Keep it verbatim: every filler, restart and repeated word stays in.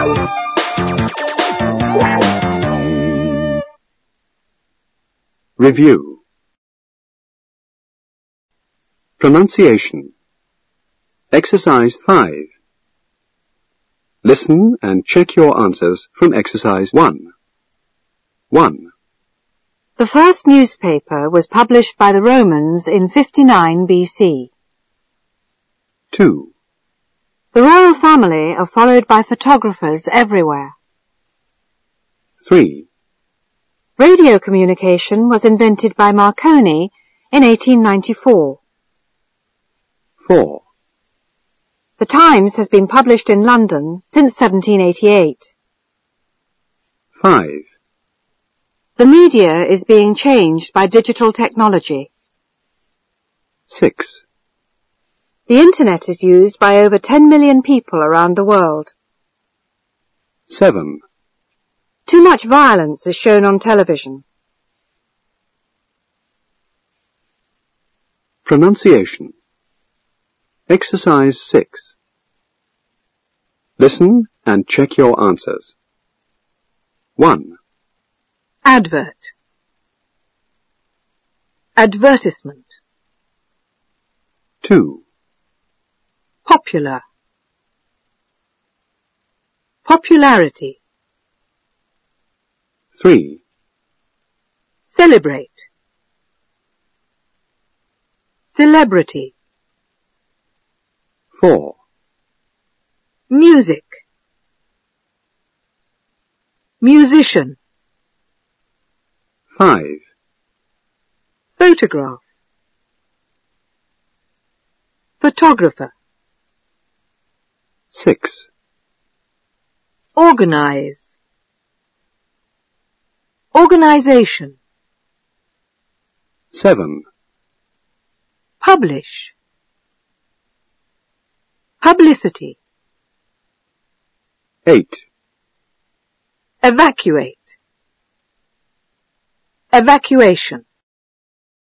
Review. Pronunciation. Exercise five. Listen and check your answers from exercise one. one. The first newspaper was published by the Romans in fifty-nine B C. two. The royal family are followed by photographers everywhere. three. Radio communication was invented by Marconi in eighteen ninety-four. four. The Times has been published in London since seventeen eighty-eight. five. The media is being changed by digital technology. six. The Internet is used by over ten million people around the world. seven. Too much violence is shown on television. Pronunciation. Exercise six. Listen and check your answers. one. Advert. Advertisement. two. Popular. Popularity. three. Celebrate. Celebrity. four. Music. Musician. five. Photograph. Photographer. six. Organize. Organization. seven. Publish. Publicity. eight. Evacuate. Evacuation.